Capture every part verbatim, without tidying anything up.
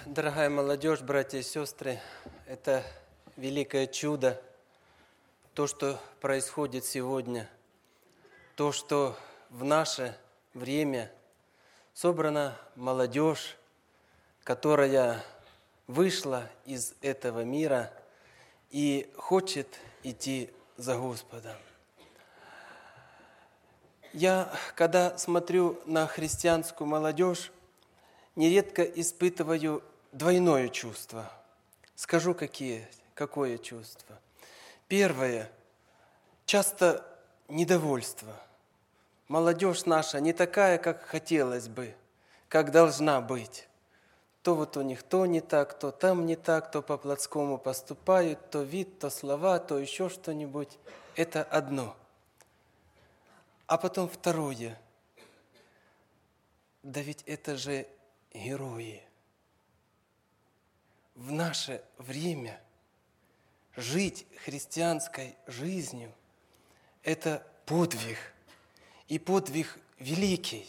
Дорогая молодежь, братья и сестры, это великое чудо, то, что происходит сегодня, то, что в наше время собрана молодежь, которая вышла из этого мира и хочет идти за Господом. Я, когда смотрю на христианскую молодежь, нередко испытываю двойное чувство. Скажу, какие, какое чувство. Первое, часто недовольство. Молодежь наша не такая, как хотелось бы, как должна быть. То вот у них то не так, то там не так, то по-плотскому поступают, то вид, то слова, то еще что-нибудь. Это одно. А потом второе. Да ведь это же герои. В наше время жить христианской жизнью – это подвиг, и подвиг великий.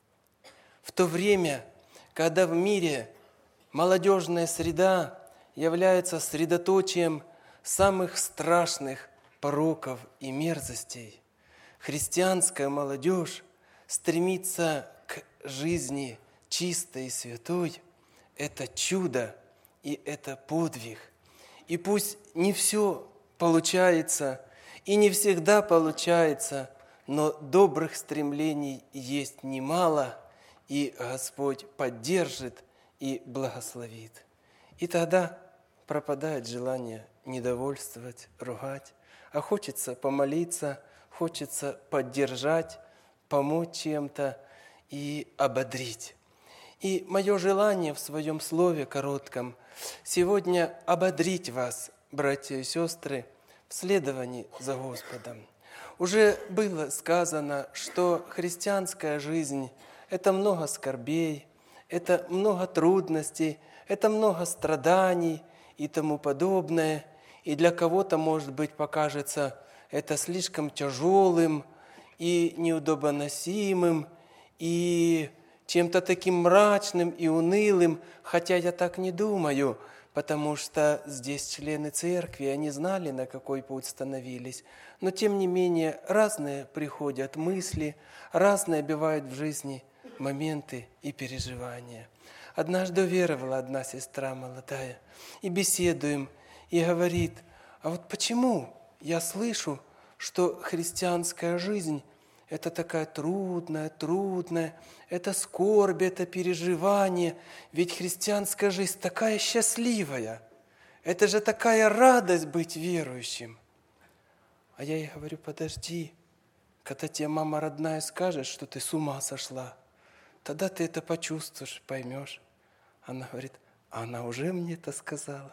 В то время, когда в мире молодежная среда является средоточием самых страшных пороков и мерзостей, христианская молодежь стремится к жизни чистой и святой. Это чудо и это подвиг. И пусть не все получается, и не всегда получается, но добрых стремлений есть немало, и Господь поддержит и благословит. И тогда пропадает желание недовольствовать, ругать, а хочется помолиться, хочется поддержать, помочь чем-то и ободрить. И мое желание в своем слове коротком сегодня ободрить вас, братья и сестры, в следовании за Господом. Уже было сказано, что христианская жизнь – это много скорбей, это много трудностей, это много страданий и тому подобное. И для кого-то, может быть, покажется это слишком тяжелым и неудобоносимым, и чем-то таким мрачным и унылым, хотя я так не думаю, потому что здесь члены церкви, они знали, на какой путь становились. Но тем не менее, разные приходят мысли, разные бывают в жизни моменты и переживания. Однажды веровала одна сестра молодая, и беседуем, и говорит: а вот почему я слышу, что христианская жизнь это такая трудная, трудная, это скорбь, это переживание. Ведь христианская жизнь такая счастливая. Это же такая радость быть верующим. А я ей говорю: подожди, когда тебе мама родная скажет, что ты с ума сошла, тогда ты это почувствуешь, поймешь. Она говорит: а она уже мне это сказала.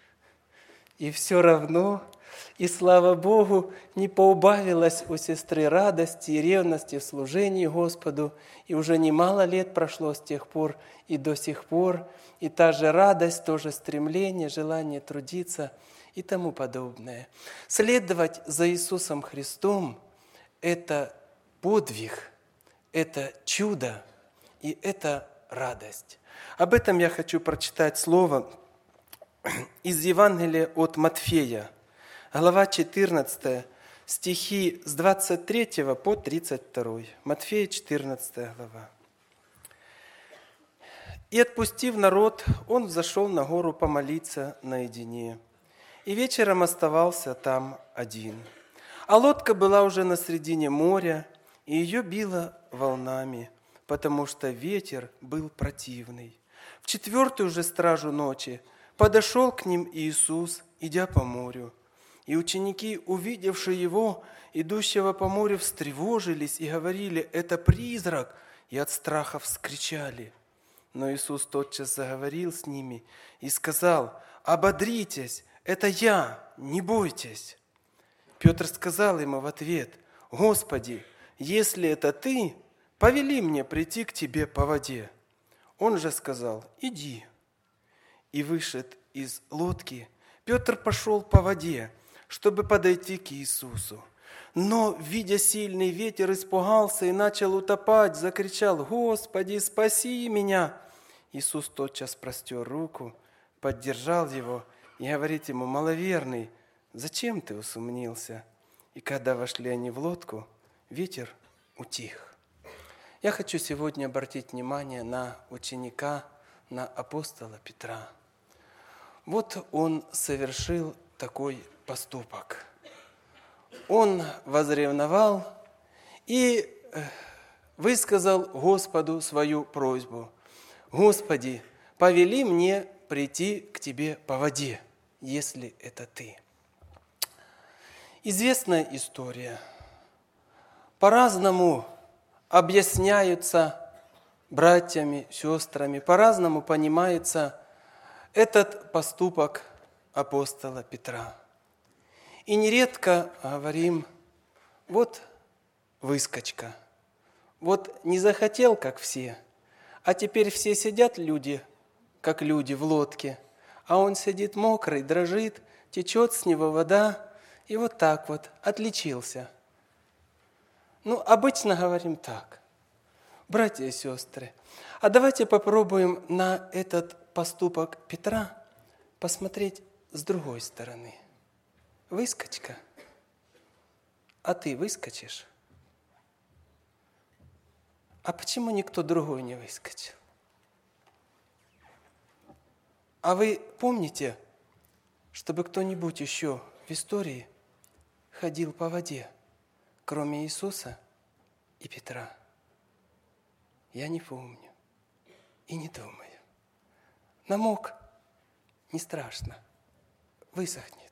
И все равно, и слава Богу, не поубавилось у сестры радости и ревности в служении Господу. И уже немало лет прошло с тех пор и до сих пор. И та же радость, то же стремление, желание трудиться и тому подобное. Следовать за Иисусом Христом – это подвиг, это чудо и это радость. Об этом я хочу прочитать слово из Евангелия от Матфея, глава четырнадцатая, стихи с двадцать третьего по тридцать второй. Матфея, четырнадцатая глава. «И, отпустив народ, он взошел на гору помолиться наедине, и вечером оставался там один. А лодка была уже на середине моря, и ее било волнами, потому что ветер был противный. В четвертую же стражу ночи подошел к ним Иисус, идя по морю. И ученики, увидевши Его, идущего по морю, встревожились и говорили: это призрак, и от страха вскричали. Но Иисус тотчас заговорил с ними и сказал: ободритесь, это Я, не бойтесь. Петр сказал ему в ответ: Господи, если это Ты, повели мне прийти к Тебе по воде. Он же сказал: иди. И вышед из лодки, Петр пошел по воде, чтобы подойти к Иисусу. Но, видя сильный ветер, испугался и начал утопать, закричал: «Господи, спаси меня!» Иисус тотчас простер руку, поддержал его и говорит ему: «Маловерный, зачем ты усомнился?» И когда вошли они в лодку, ветер утих. Я хочу сегодня обратить внимание на ученика, на апостола Петра. Вот он совершил такой поступок. Он возревновал и высказал Господу свою просьбу: «Господи, повели мне прийти к Тебе по воде, если это Ты». Известная история. По-разному объясняются братьями, сестрами, по-разному понимается этот поступок апостола Петра. И нередко говорим: вот выскочка, вот не захотел, как все, а теперь все сидят люди, как люди в лодке, а он сидит мокрый, дрожит, течет с него вода, и вот так вот отличился. Ну, обычно говорим так: братья и сестры, а давайте попробуем на этот поступок Петра посмотреть с другой стороны. Выскочка. А ты выскочишь? А почему никто другой не выскочил? А вы помните, чтобы кто-нибудь еще в истории ходил по воде, кроме Иисуса и Петра? Я не помню и не думаю. Намок, не страшно, высохнет.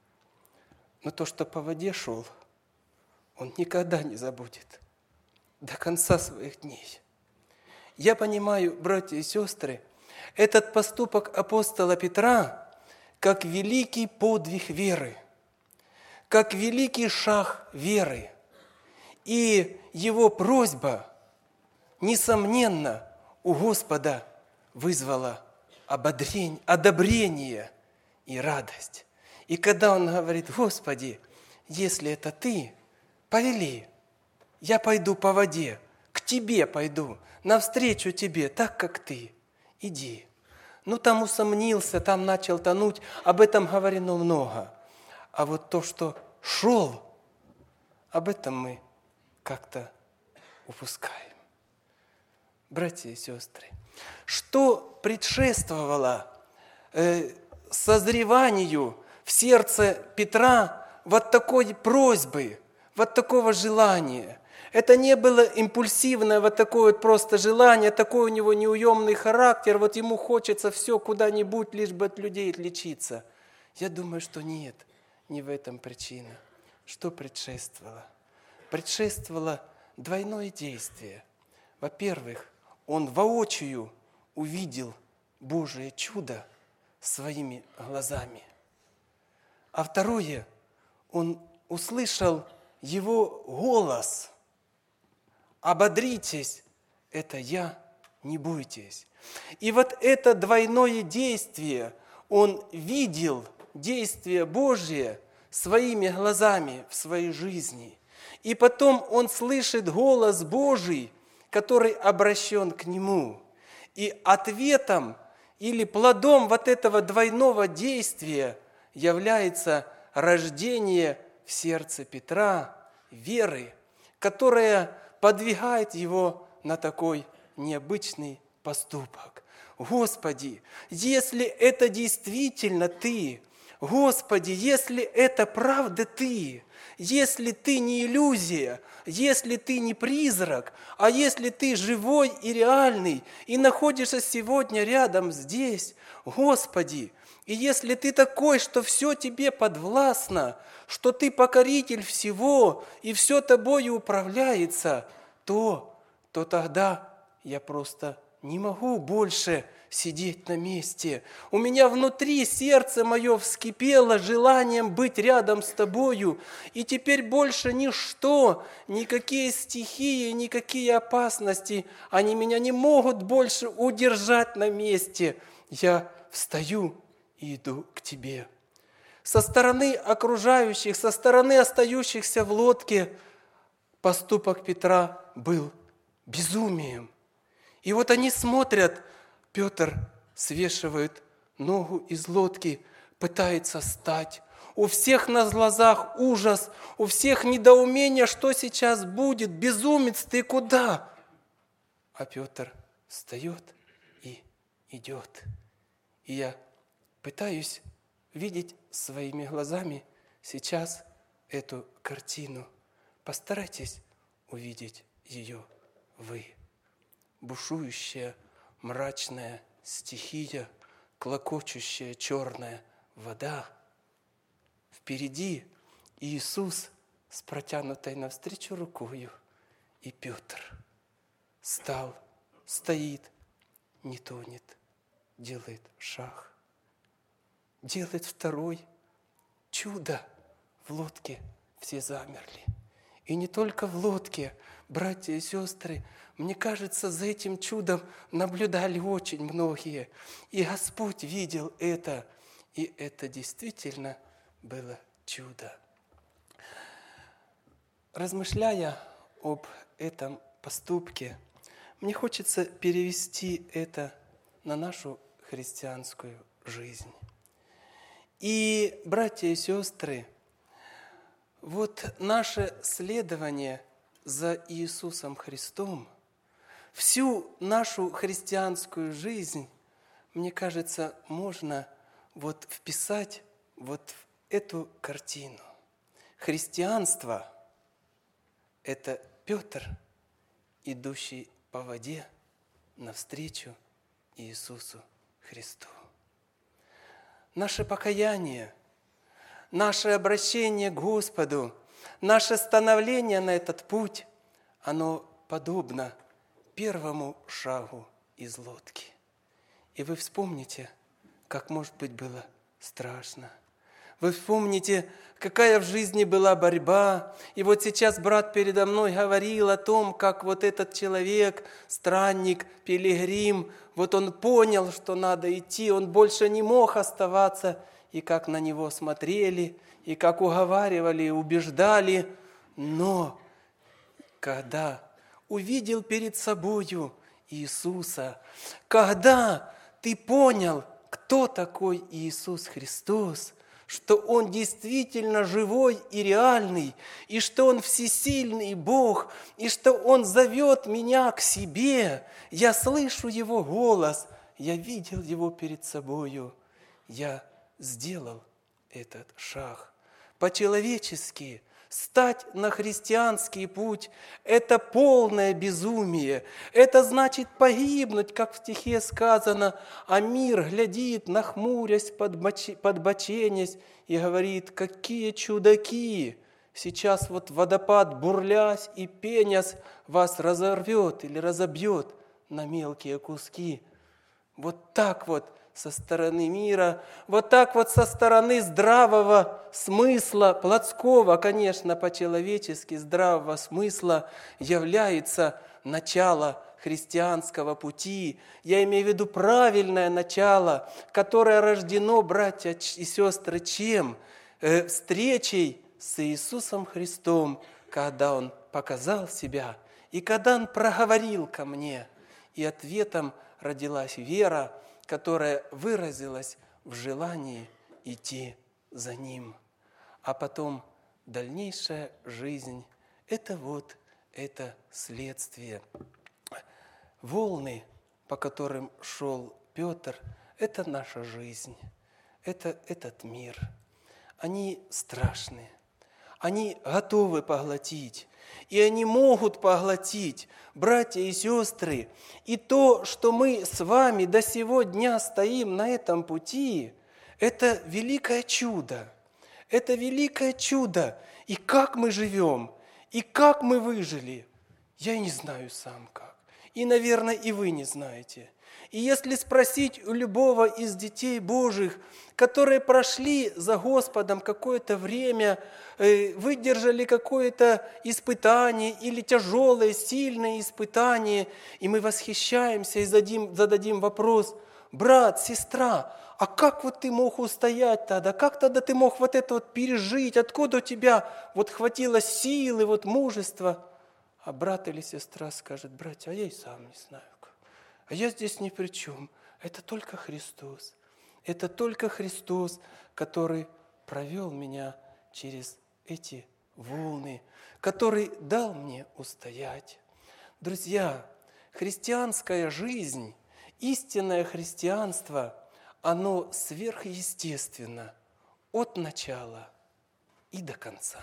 Но то, что по воде шел, он никогда не забудет до конца своих дней. Я понимаю, братья и сестры, этот поступок апостола Петра как великий подвиг веры, как великий шаг веры. И его просьба, несомненно, у Господа вызвала ободрение, одобрение и радость. И когда он говорит: «Господи, если это Ты, повели, я пойду по воде, к Тебе пойду, навстречу Тебе, так как Ты, иди». Ну, там усомнился, там начал тонуть, об этом говорено много. А вот то, что шел, об этом мы как-то упускаем. Братья и сестры, что предшествовало э, созреванию в сердце Петра вот такой просьбы, вот такого желания? Это не было импульсивное вот такое вот просто желание, такой у него неуемный характер, вот ему хочется все куда-нибудь, лишь бы от людей отличиться. Я думаю, что нет, не в этом причина. Что предшествовало? Предшествовало двойное действие. Во-первых, он воочию увидел Божие чудо своими глазами. А второе, он услышал его голос: «Ободритесь, это я, не бойтесь». И вот это двойное действие, он видел действие Божие своими глазами в своей жизни. И потом он слышит голос Божий, который обращен к нему. И ответом или плодом вот этого двойного действия является рождение в сердце Петра веры, которая подвигает его на такой необычный поступок. Господи, если это действительно Ты, Господи, если это правда Ты, если Ты не иллюзия, если Ты не призрак, а если Ты живой и реальный, и находишься сегодня рядом здесь, Господи, и если Ты такой, что все Тебе подвластно, что Ты покоритель всего, и все Тобою управляется, то, то тогда я просто не могу больше сидеть на месте. У меня внутри сердце мое вскипело желанием быть рядом с Тобою, и теперь больше ничто, никакие стихии, никакие опасности, они меня не могут больше удержать на месте. Я встаю и иду к Тебе. Со стороны окружающих, со стороны остающихся в лодке поступок Петра был безумием. И вот они смотрят, Петр свешивает ногу из лодки, пытается встать. У всех на глазах ужас, у всех недоумение, что сейчас будет. Безумец, ты куда? А Петр встает и идет. И я пытаюсь видеть своими глазами сейчас эту картину. Постарайтесь увидеть ее вы. Бушующая, мрачная стихия, клокочущая черная вода. Впереди Иисус с протянутой навстречу рукою, и Петр стал, стоит, не тонет, делает шаг, делает второй. Чудо! В лодке все замерли. И не только в лодке, братья и сестры, мне кажется, за этим чудом наблюдали очень многие. И Господь видел это, и это действительно было чудо. Размышляя об этом поступке, мне хочется перевести это на нашу христианскую жизнь. И, братья и сестры, вот наше следование за Иисусом Христом, всю нашу христианскую жизнь, мне кажется, можно вот вписать вот в эту картину. Христианство – это Петр, идущий по воде навстречу Иисусу Христу. Наше покаяние, наше обращение к Господу, наше становление на этот путь, оно подобно первому шагу из лодки. И вы вспомните, как, может быть, было страшно. Вы вспомните, какая в жизни была борьба. И вот сейчас брат передо мной говорил о том, как вот этот человек, странник, пилигрим, вот он понял, что надо идти, он больше не мог оставаться. И как на него смотрели, и как уговаривали, и убеждали. Но когда увидел перед собою Иисуса, когда ты понял, кто такой Иисус Христос, что Он действительно живой и реальный, и что Он всесильный Бог, и что Он зовет меня к себе. Я слышу Его голос, я видел Его перед собою. Я сделал этот шаг. По-человечески стать на христианский путь – это полное безумие. Это значит погибнуть, как в стихе сказано, а мир глядит, нахмурясь, подбоченясь, и говорит: какие чудаки! Сейчас вот водопад, бурлясь и пенясь, вас разорвет или разобьет на мелкие куски. Вот так вот со стороны мира, вот так вот со стороны здравого смысла, плотского, конечно, по-человечески здравого смысла, является начало христианского пути. Я имею в виду правильное начало, которое рождено, братья и сестры, чем? Э, встречей с Иисусом Христом, когда Он показал себя, и когда Он проговорил ко мне, и ответом родилась вера, которая выразилась в желании идти за Ним. А потом дальнейшая жизнь – это вот это следствие. Волны, по которым шел Петр, это наша жизнь, это этот мир. Они страшные, они готовы поглотить. И они могут поглотить, братья и сестры, и то, что мы с вами до сего дня стоим на этом пути, это великое чудо. Это великое чудо. И как мы живем, и как мы выжили, я не знаю сам как. И, наверное, и вы не знаете. И если спросить у любого из детей Божьих, которые прошли за Господом какое-то время, выдержали какое-то испытание или тяжелое, сильное испытание, и мы восхищаемся и зададим, зададим вопрос: брат, сестра, а как вот ты мог устоять тогда? Как тогда ты мог вот это вот пережить? Откуда у тебя вот хватило силы, вот мужества? А брат или сестра скажет: братья, а я и сам не знаю как. А я здесь ни при чем. Это только Христос. Это только Христос, который провел меня через эти волны, который дал мне устоять. Друзья, христианская жизнь, истинное христианство, оно сверхъестественно от начала и до конца.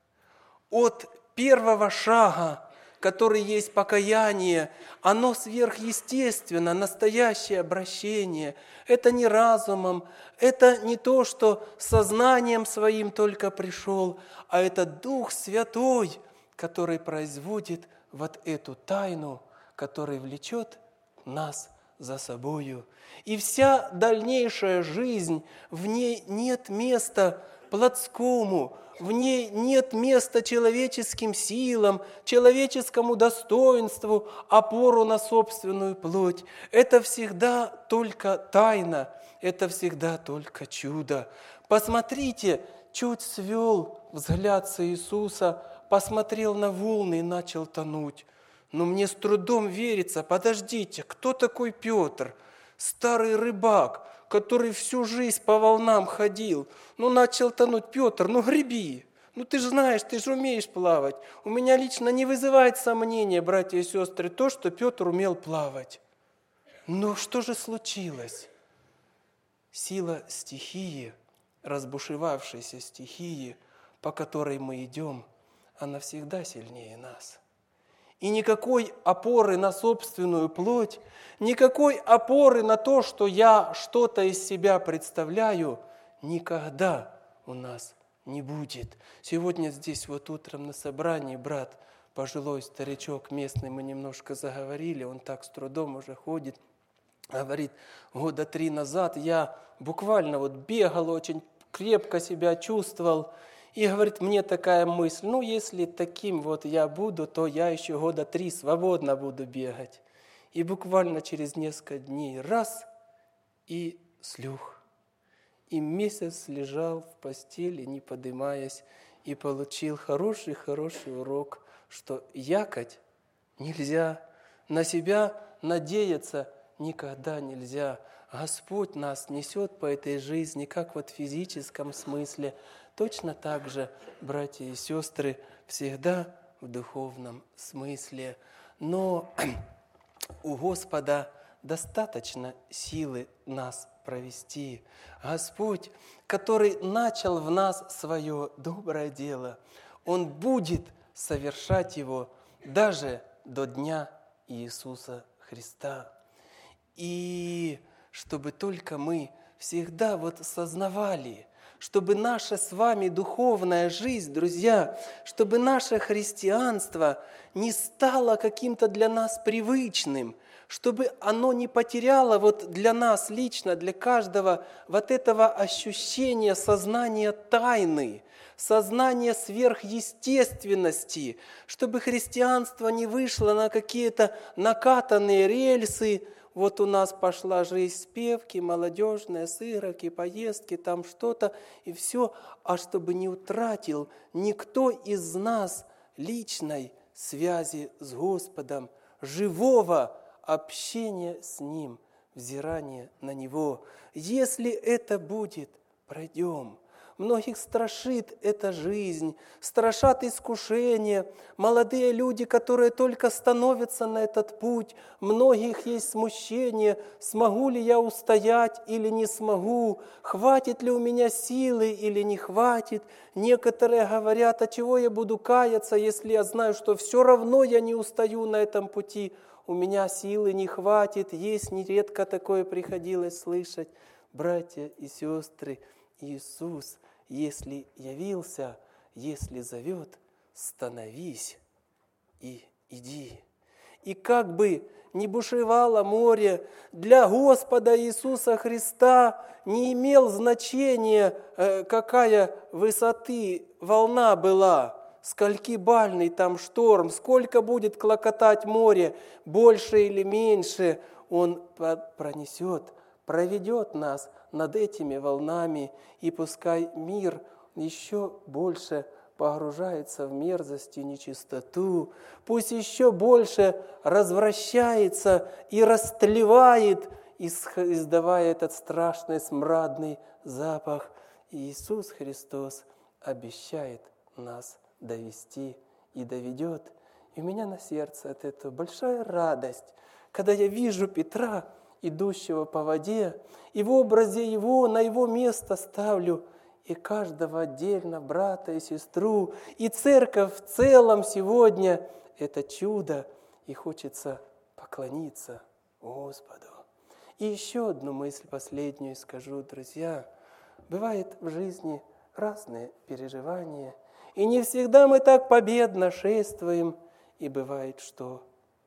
От первого шага, который есть покаяние, оно сверхъестественно, настоящее обращение. Это не разумом, это не то, что сознанием своим только пришел, а это Дух Святой, который производит вот эту тайну, который влечет нас за собою. И вся дальнейшая жизнь, в ней нет места плотскому, в ней нет места человеческим силам, человеческому достоинству, опору на собственную плоть. Это всегда только тайна, это всегда только чудо. Посмотрите, чуть свел взгляд с Иисуса, посмотрел на волны и начал тонуть. Но мне с трудом верится, подождите, кто такой Петр? Старый рыбак, который всю жизнь по волнам ходил. Ну, начал тонуть. Петр, ну греби. Ну, ты же знаешь, ты же умеешь плавать. У меня лично не вызывает сомнения, братья и сестры, то, что Петр умел плавать. Но что же случилось? Сила стихии, разбушевавшейся стихии, по которой мы идем, она всегда сильнее нас. И никакой опоры на собственную плоть, никакой опоры на то, что я что-то из себя представляю, никогда у нас не будет. Сегодня здесь вот утром на собрании брат, пожилой старичок местный, мы немножко заговорили, он так с трудом уже ходит, говорит, года три назад я буквально вот бегал, очень крепко себя чувствовал, и говорит, мне такая мысль, ну, если таким вот я буду, то я еще года три свободно буду бегать. И буквально через несколько дней раз, и слух. И месяц лежал в постели, не поднимаясь, и получил хороший-хороший урок, что якать нельзя, на себя надеяться никогда нельзя. Господь нас несет по этой жизни, как вот в физическом смысле, точно так же, братья и сестры, всегда в духовном смысле. Но у Господа достаточно силы нас провести. Господь, который начал в нас свое доброе дело, Он будет совершать его даже до дня Иисуса Христа. И чтобы только мы всегда вот сознавали, чтобы наша с вами духовная жизнь, друзья, чтобы наше христианство не стало каким-то для нас привычным, чтобы оно не потеряло вот для нас лично, для каждого вот этого ощущения сознания тайны, сознания сверхъестественности, чтобы христианство не вышло на какие-то накатанные рельсы. Вот у нас пошла жизнь спевки, молодежные сыроки, поездки, там что-то, и все. А чтобы не утратил никто из нас личной связи с Господом, живого общения с Ним, взирания на Него. Если это будет, пройдем. Многих страшит эта жизнь, страшат искушения. Молодые люди, которые только становятся на этот путь, многих есть смущение, смогу ли я устоять или не смогу, хватит ли у меня силы или не хватит. Некоторые говорят, а чего я буду каяться, если я знаю, что все равно я не устаю на этом пути, у меня силы не хватит. Есть нередко такое приходилось слышать. Братья и сестры, Иисус, если явился, если зовет, становись и иди. И как бы ни бушевало море, для Господа Иисуса Христа не имел значения, какая высоты волна была, сколькибальный там шторм, сколько будет клокотать море, больше или меньше, Он пронесет, проведет нас над этими волнами, и пускай мир еще больше погружается в мерзость и нечистоту, пусть еще больше развращается и растлевает издавая этот страшный смрадный запах. И Иисус Христос обещает нас довести и доведет. И у меня на сердце от этого большая радость, когда я вижу Петра, идущего по воде, и в образе его на его место ставлю и каждого отдельно, брата и сестру, и церковь в целом сегодня – это чудо, и хочется поклониться Господу. И еще одну мысль последнюю скажу, друзья. Бывает в жизни разные переживания, и не всегда мы так победно шествуем, и бывает, что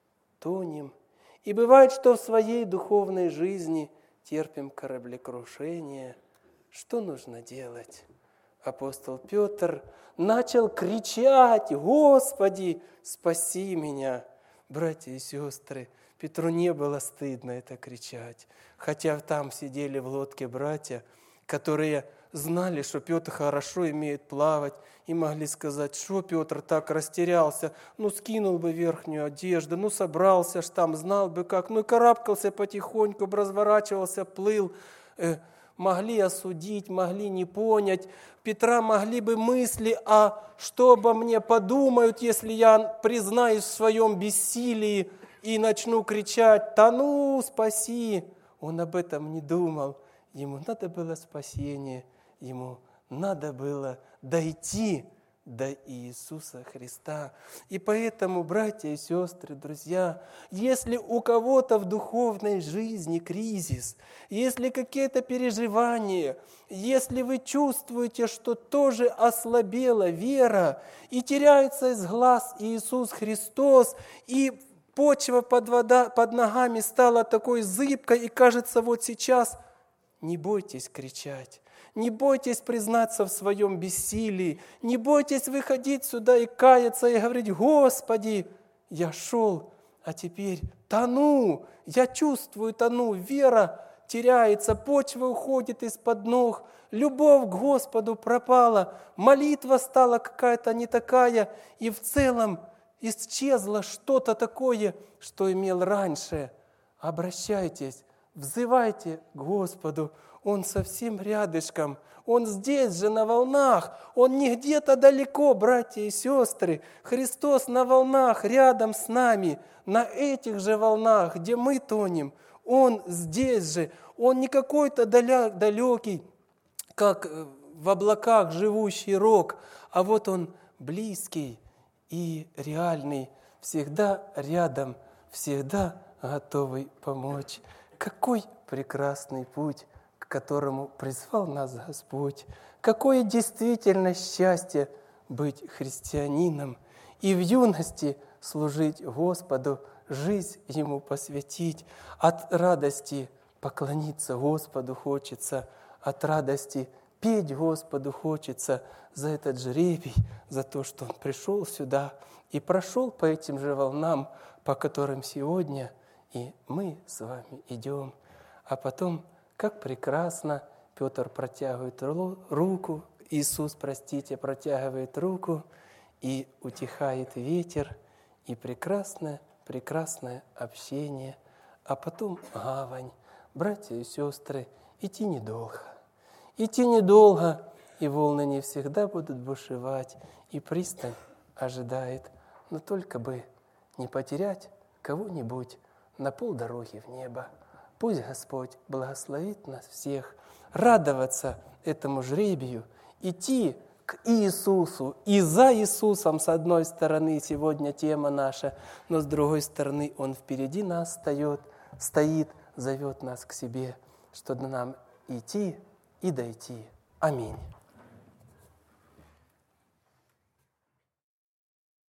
тонем, и бывает, что в своей духовной жизни терпим кораблекрушение. Что нужно делать? Апостол Петр начал кричать: «Господи, спаси меня!» Братья и сестры, Петру не было стыдно это кричать, хотя там сидели в лодке братья, которые знали, что Петр хорошо умеет плавать, и могли сказать: что Петр так растерялся, ну скинул бы верхнюю одежду, ну собрался ж там, знал бы как, ну карабкался потихоньку, разворачивался, плыл. Э, могли осудить, могли не понять. Петра могли бы мысли: а что обо мне подумают, если я признаюсь в своем бессилии и начну кричать: «Тону, спаси!» Он об этом не думал. Ему надо было спасение, ему надо было дойти до Иисуса Христа. И поэтому, братья и сестры, друзья, если у кого-то в духовной жизни кризис, если какие-то переживания, если вы чувствуете, что тоже ослабела вера и теряется из глаз Иисус Христос, и почва под, вода, под ногами стала такой зыбкой, и кажется, вот сейчас, не бойтесь кричать, не бойтесь признаться в своем бессилии, не бойтесь выходить сюда и каяться, и говорить: «Господи, я шел, а теперь тону, я чувствую, тону, вера теряется, почва уходит из-под ног, любовь к Господу пропала, молитва стала какая-то не такая, и в целом исчезло что-то такое, что имел раньше». Обращайтесь, взывайте к Господу, Он совсем рядышком, Он здесь же на волнах, Он не где-то далеко, братья и сестры. Христос на волнах рядом с нами, на этих же волнах, где мы тонем. Он здесь же, Он не какой-то далекий, как в облаках живущий рок, а вот Он близкий и реальный, всегда рядом, всегда готовый помочь. Какой прекрасный путь, к которому призвал нас Господь! Какое действительно счастье быть христианином и в юности служить Господу, жизнь Ему посвятить. От радости поклониться Господу хочется, от радости петь Господу хочется за этот жребий, за то, что Он пришел сюда и прошел по этим же волнам, по которым сегодня и мы с вами идем. А потом, как прекрасно, Петр протягивает руку, Иисус, простите, протягивает руку, и утихает ветер, и прекрасное, прекрасное общение. А потом гавань. Братья и сестры, идти недолго. Идти недолго, и волны не всегда будут бушевать, и пристань ожидает. Но только бы не потерять кого-нибудь на полдороги в небо. Пусть Господь благословит нас всех радоваться этому жребию, идти к Иисусу и за Иисусом, с одной стороны, сегодня тема наша, но с другой стороны, Он впереди нас стоит, стоит, зовет нас к себе, чтобы нам идти и дойти. Аминь.